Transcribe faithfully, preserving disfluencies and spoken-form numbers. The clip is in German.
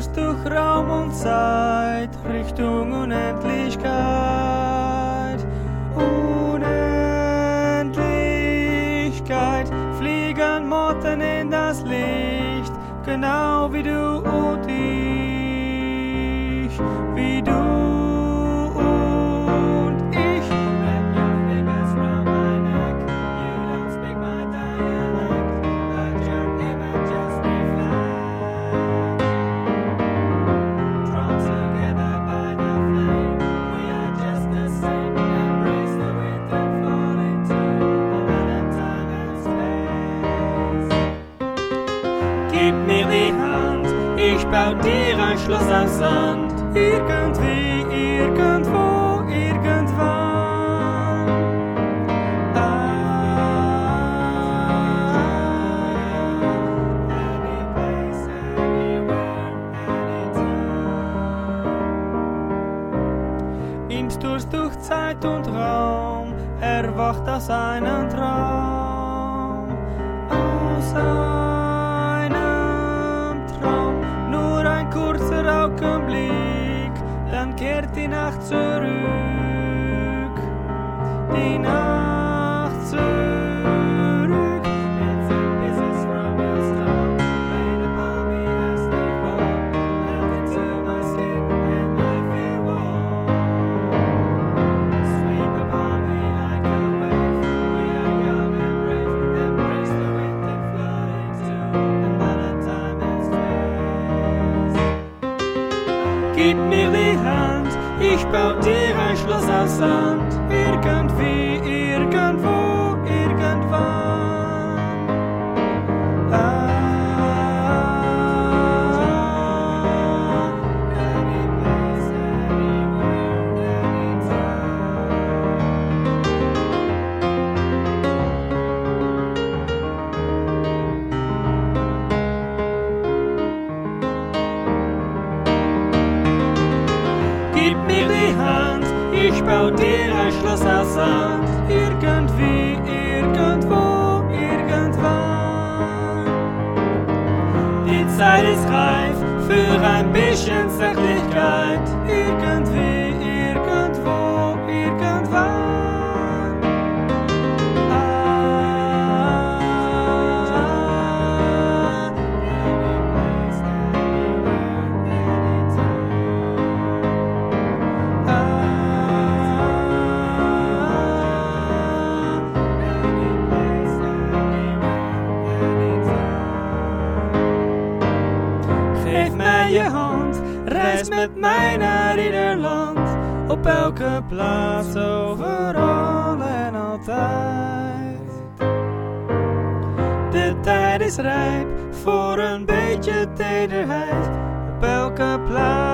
Durst durch Raum und Zeit, Richtung Unendlichkeit. Unendlichkeit, fliegen Motten in das Licht, genau wie du und ich, wie du und ich. Wrap your fingers round my neck, you don't speak my dialect, but your images reflect. Drawn together by the flame, we are just the same. Embrace the wind and fall into another time and space. Gib mir die Hand, ich bau dir ein Schloss aus Sand. Irgendwie, irgendwo, irgendwann. Ah, any place, anywhere, anytime. Im Sturz durch Zeit und Raum erwacht aus einem Traum. Aus einem Traum, nur ein kurzer Augenblick, dann kehrt die Nacht zurück, die Nacht zurück. Bits and pieces from your star, rain upon me as they fall, melt into my skin and I feel warm. Sweep upon me like a wave, we are young and brave, embrace the wind and float into another time and space. Gib mir die Hand, ich bau dir ein Schloss aus Sand. Irgendwie, irgendwo, irgendwann. Ah, any place, anywhere, anytime. Gib mir die Hand, ich bau dir ein Schloss aus Sand. Irgendwie, irgendwo, irgendwann. Die Zeit ist reif für ein bisschen Zärtlichkeit. Irgendwie, irgendwo, irgendwann. Ah, any place, anywhere, anytime. Geef mij je hand, reis met mij naar ieder land, op elke plaats, overal en altijd. De tijd is rijp voor een beetje tederheid, op elke plaats.